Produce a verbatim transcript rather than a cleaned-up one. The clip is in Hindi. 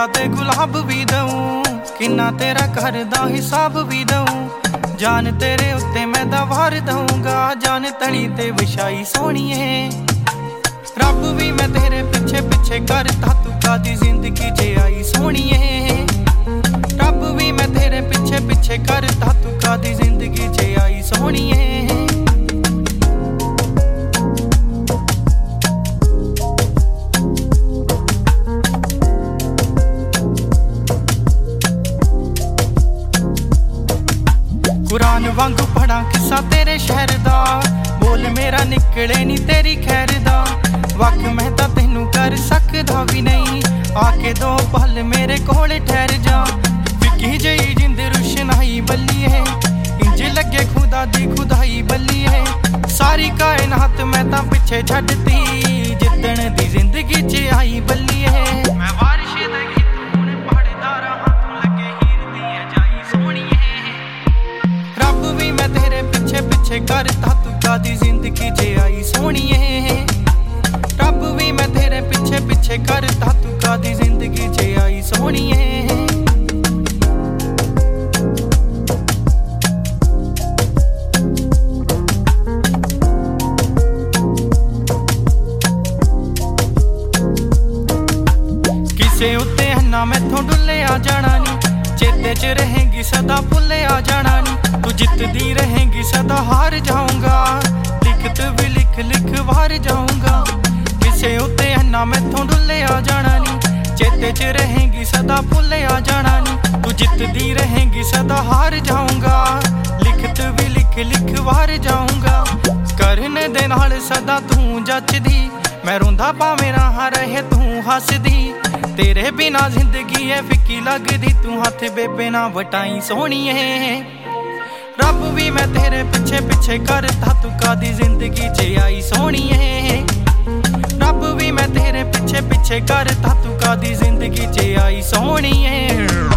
फुल्लां ते गुलाब भी दऊं, किन्ना तेरा करदा हिसाब भी दऊं। जान तेरे उत्ते मैं दवार दूंगा, जान तली ते विछाई सोहणीए। रब भी मैं तेरे पिछे पिछे करदा, तू कादी जिंदगी च आई सोहणीए। रब भी मैं तेरे पिछे पिछे करदा, तू कादी जिंदगी च आई सोहणीए। कुरान वांगू पढ़ा किस्सा तेरे शहर दा, बोल मेरा निकले नी तेरी खैर दा। वक मैं तां तैनू कर सकदा भी नहीं, आके दो पल मेरे कोल ठहर जा। फिक्की जई जिंद रुशनाई बल्लीए, इंज लगे खुदा दी खुदाई बल्लीए। सारी कायनात मैं तां पिछे छड्डती, जिद्दण दी जिंदगी च आई बल्लीए। मैं बारिश दे गीत हुण पढ़दा रहां, तू लगे हीर दी जाई सोहणीए। रब भी मैं तेरे पिछे पिछे करदा, तू कादी जिंदगी च आई सोहणीए। रब भी मैं तेरे पिछे पिछे करदा, तू कादी जिंदगी च आई सोहणीए। किसे उत्ते हन्ना मैथों डुल्लिया जाना नी, चेते च रहेंगी सदा भुल्लिया जाना नी। तू जितदी रहेंगी सदा हार जाऊंगा, लिखत भी लिख लिख वार जाऊंगा। किसे उत्ते हन्ना मैथों डुल्लिया जाना नी, चेते च रहेंगी सदा भुल्लिया जाना नी। तू जितदी रहेंगी सदा हार जाऊंगा, लिखत भी लिख लिख वार जाऊंगा। करने दे नाल सदा तू जचदी, मैं रोंदा भावें रहा रहे तू हसदी। तेरे बिना जिंदगी है फिक्की लगदी, तू हथ बेबे ना वटाई सोहणीए। रब भी मैं तेरे पिछे पिछे करदा, तू कादी जिंदगी च आई सोहणीए। रब भी मैं तेरे पिछे पिछे करदा, तू कादी जिंदगी च आई सोहणीए।